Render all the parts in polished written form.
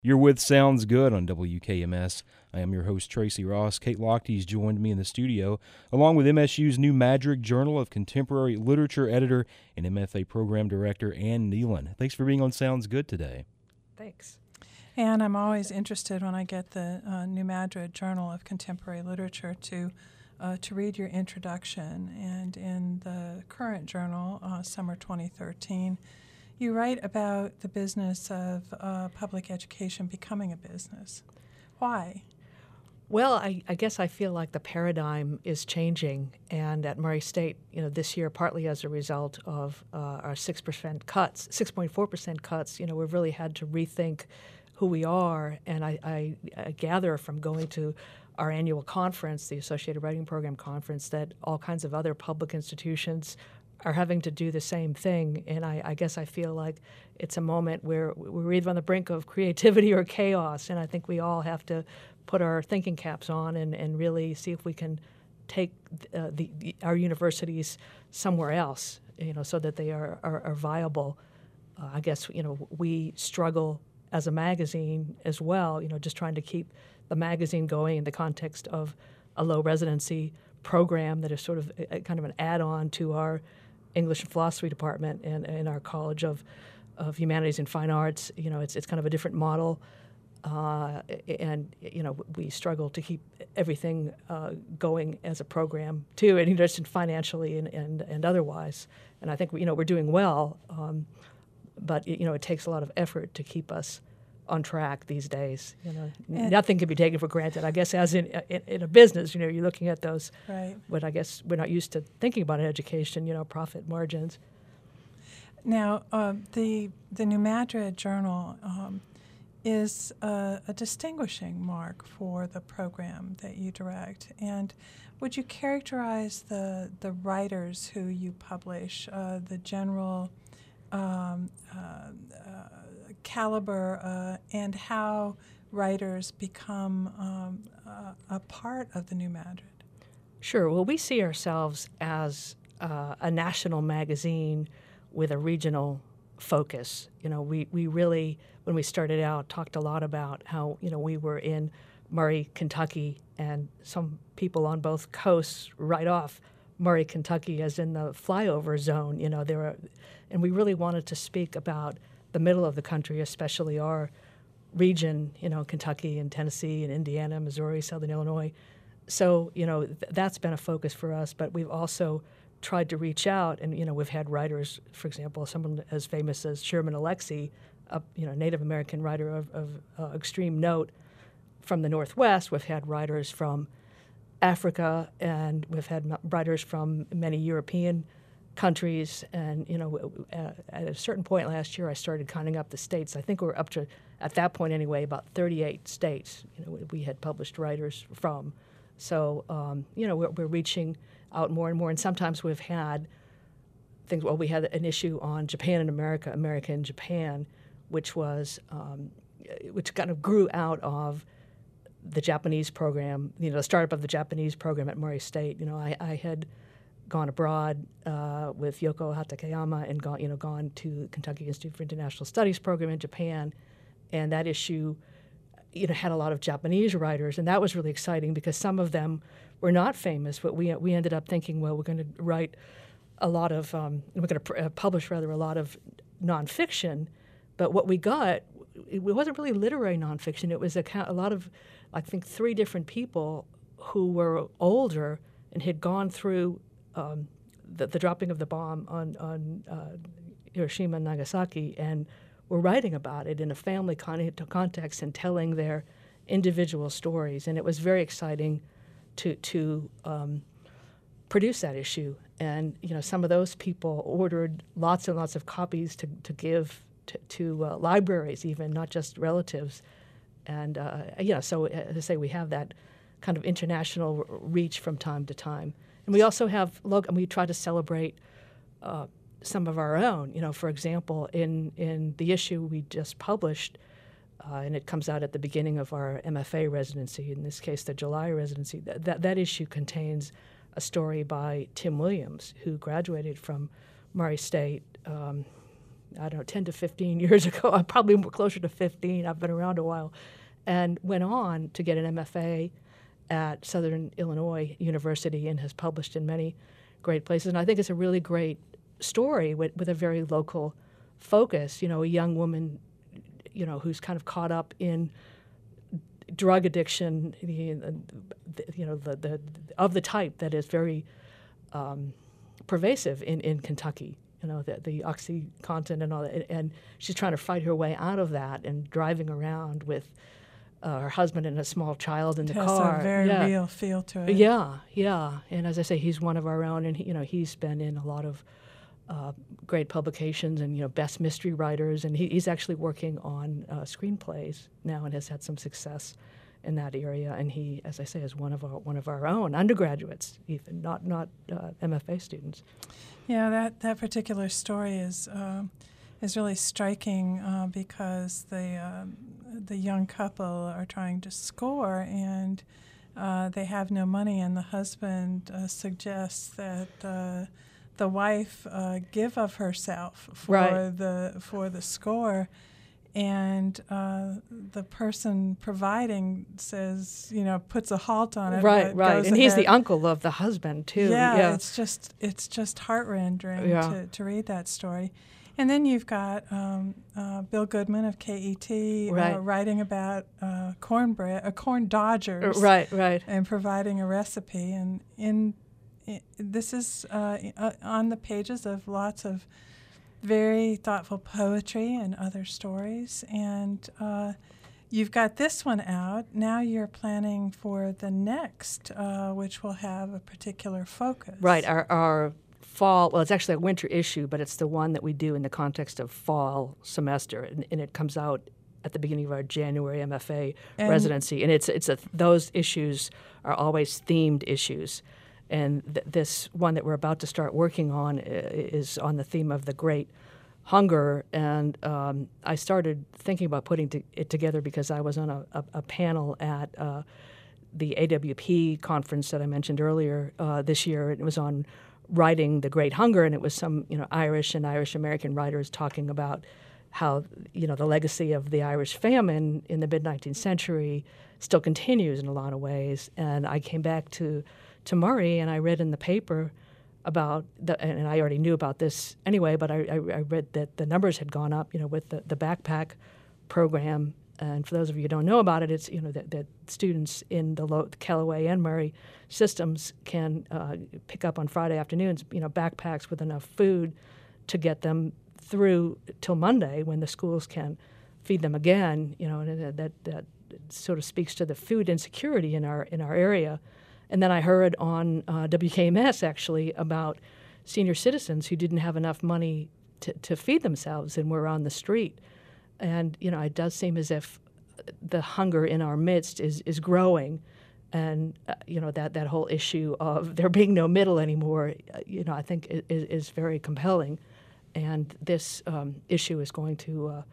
You're with Sounds Good on WKMS. I am your host, Tracy Ross. Kate Lochtey's joined me in the studio, along with MSU's New Madrid Journal of Contemporary Literature editor and MFA program director, Ann Nealon. Thanks for being on Sounds Good today. Thanks. And I'm always interested when I get the New Madrid Journal of Contemporary Literature to read your introduction. And in the current journal, Summer 2013, you write about the business of public education becoming a business. Why? Well, I guess I feel like the paradigm is changing, and at Murray State, this year, partly as a result of our 6% cuts, 6.4% cuts, we've really had to rethink who we are. And I gather from going to our annual conference, the Associated Writing Program Conference, that all kinds of other public institutions are having to do the same thing. And I guess I feel like it's a moment where we're either on the brink of creativity or chaos, and I think we all have to put our thinking caps on and really see if we can take our universities somewhere else, so that they are viable. I guess, we struggle as a magazine as well, just trying to keep the magazine going in the context of a low residency program that is sort of kind of an add-on to our English and philosophy department and our College of Humanities and Fine Arts. It's kind of a different model, and we struggle to keep everything going as a program too, and just financially and otherwise. And I think we're doing well, but it takes a lot of effort to keep us on track these days. Nothing can be taken for granted. I guess as in a business, you're looking at those. Right. But I guess we're not used to thinking about in education, profit margins. Now, the New Madrid Journal is a distinguishing mark for the program that you direct. And would you characterize the writers who you publish, the general caliber, and how writers become a part of the New Madrid? Sure. Well, we see ourselves as a national magazine with a regional focus. We really, when we started out, talked a lot about how, we were in Murray, Kentucky, and some people on both coasts write off Murray, Kentucky as in the flyover zone. And we really wanted to speak about the middle of the country, especially our region, Kentucky and Tennessee and Indiana, Missouri, Southern Illinois. So, that's been a focus for us, but we've also tried to reach out, and, we've had writers, for example, someone as famous as Sherman Alexie, a Native American writer of extreme note from the Northwest. We've had writers from Africa, and we've had writers from many European countries. And, at a certain point last year, I started counting up the states. I think we're up to, at that point anyway, about 38 states, we had published writers from. So, we're reaching out more and more. And sometimes we've had things, we had an issue on Japan and America, America and Japan, which was, which kind of grew out of the Japanese program, the startup of the Japanese program at Murray State. I had gone abroad with Yoko Hatakeyama and gone to Kentucky Institute for International Studies program in Japan, and that issue, had a lot of Japanese writers, and that was really exciting because some of them were not famous, but we ended up thinking, well, we're going to write a lot of, we're going to publish rather a lot of nonfiction, but what we got, it wasn't really literary nonfiction. It was a lot of, I think, 3 different people who were older and had gone through the dropping of the bomb on Hiroshima and Nagasaki, and were writing about it in a family context and telling their individual stories. And it was very exciting to produce that issue. And some of those people ordered lots and lots of copies to give to libraries, even not just relatives. And so as I say, we have that kind of international reach from time to time. And we also have and we try to celebrate some of our own. For example, in the issue we just published, and it comes out at the beginning of our MFA residency, in this case the July residency, that issue contains a story by Tim Williams, who graduated from Murray State I don't know, 10 to 15 years ago. I'm probably more closer to 15. I've been around a while. And went on to get an MFA at Southern Illinois University and has published in many great places. And I think it's a really great story with a very local focus. A young woman, who's kind of caught up in drug addiction, of the type that is very pervasive in Kentucky. The OxyContin and all that, and she's trying to fight her way out of that and driving around with her husband and a small child in the car. Has a very real feel to it. Yeah. And as I say, he's one of our own, and he's been in a lot of great publications and best mystery writers, and he's actually working on screenplays now and has had some success in that area. And he, as I say, is one of our own undergraduates, even not MFA students. Yeah, that particular story is really striking because the young couple are trying to score and they have no money, and the husband suggests that the wife give of herself for the score, and the person providing says, puts a halt on it. Right. And he's the uncle of the husband too. Yeah. It's just heart-rending to read that story. And then you've got Bill Goodman of KET writing about corn dodgers. Right. And providing a recipe. And this is on the pages of lots of very thoughtful poetry and other stories. And you've got this one out. Now you're planning for the next, which will have a particular focus. Right. Our fall, well, it's actually a winter issue, but it's the one that we do in the context of fall semester, and it comes out at the beginning of our January MFA residency. And those issues are always themed issues. And this one that we're about to start working on is on the theme of the Great Hunger. And I started thinking about putting it together because I was on a panel at the AWP conference that I mentioned earlier this year. It was on writing the Great Hunger, and it was some Irish and Irish American writers talking about how the legacy of the Irish famine in the mid-19th century still continues in a lot of ways. And I came back to Murray, and I read in the paper about and I already knew about this anyway, but I read that the numbers had gone up, with the backpack program. And for those of you who don't know about it, it's that students in the Callaway and Murray systems can pick up on Friday afternoons, backpacks with enough food to get them through till Monday when the schools can feed them again. And that sort of speaks to the food insecurity in our area. And then I heard on WKMS actually about senior citizens who didn't have enough money to feed themselves and were on the street. And it does seem as if the hunger in our midst is growing, and that whole issue of there being no middle anymore, I think is very compelling, and this issue is going to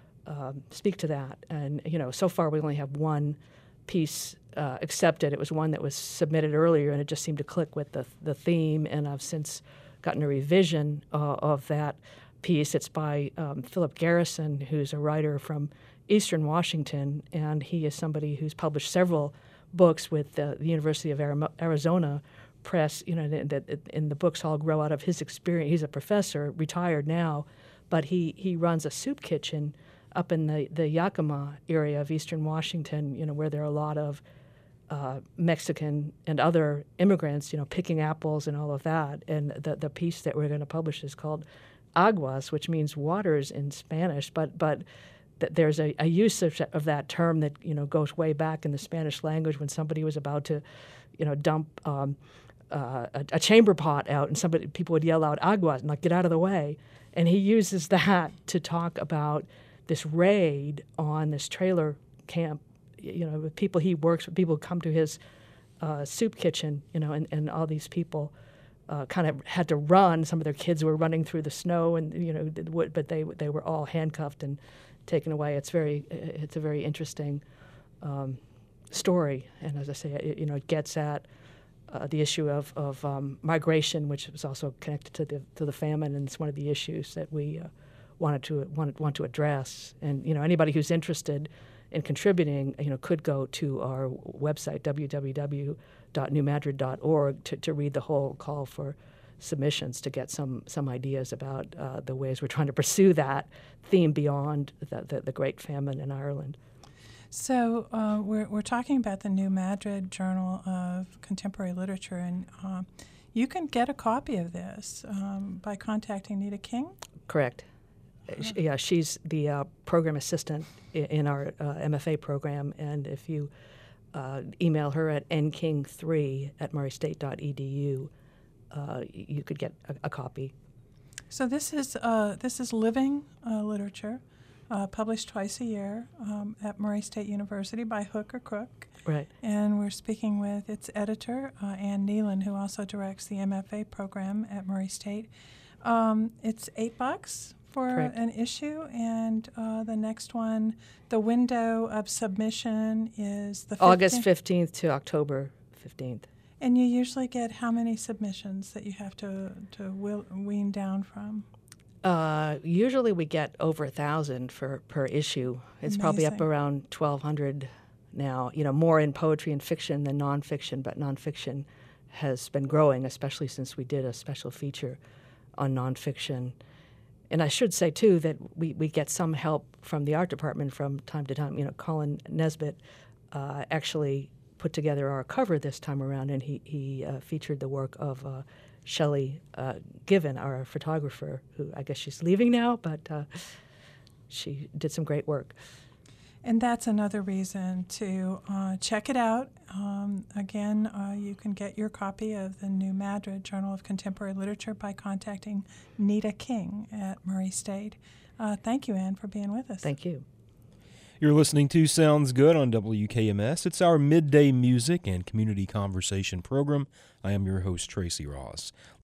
speak to that. And so far we only have one piece accepted. It was one that was submitted earlier, and it just seemed to click with the theme. And I've since gotten a revision of that piece. It's by Philip Garrison, who's a writer from Eastern Washington, and he is somebody who's published several books with the University of Arizona Press. And the books all grow out of his experience. He's a professor, retired now, but he runs a soup kitchen up in the Yakima area of Eastern Washington, where there are a lot of Mexican and other immigrants, picking apples and all of that. And the piece that we're going to publish is called Aguas, which means waters in Spanish, but there's a use of that term that goes way back in the Spanish language when somebody was about to, dump a chamber pot out, and people would yell out Aguas and get out of the way, and he uses that to talk about this raid on this trailer camp, with people he works with, people who come to his soup kitchen, and all these people kind of had to run. Some of their kids were running through the snow, and but they were all handcuffed and taken away. It's a very interesting story, and as I say, it gets at the issue of migration, which is also connected to the famine, and it's one of the issues that we want to address. And anybody who's interested in contributing, could go to our website www.newmadrid.org to read the whole call for submissions, to get some ideas about the ways we're trying to pursue that theme beyond the Great Famine in Ireland. So we're talking about the New Madrid Journal of Contemporary Literature, and you can get a copy of this by contacting Nita King? Correct. Yeah, she's the program assistant in our MFA program, and if you email her at nking3@murraystate.edu, you could get a copy. So this is living literature, published twice a year at Murray State University by hook or crook. Right. And we're speaking with its editor, Ann Nealon, who also directs the MFA program at Murray State. It's $8 for Correct. an issue, and the next one, the window of submission is the 15th. August 15th to October 15th. And you usually get how many submissions that you have to wean down from? Usually we get over 1,000 per issue. It's probably up Amazing. around 1,200 now. More in poetry and fiction than nonfiction, but nonfiction has been growing, especially since we did a special feature on nonfiction. And I should say, too, that we get some help from the art department from time to time. Colin Nesbitt actually put together our cover this time around, and he featured the work of Shelley Given, our photographer, who I guess she's leaving now, but she did some great work. And that's another reason to check it out. Again, you can get your copy of the New Madrid Journal of Contemporary Literature by contacting Nita King at Murray State. Thank you, Ann, for being with us. Thank you. You're listening to Sounds Good on WKMS. It's our midday music and community conversation program. I am your host, Tracy Ross.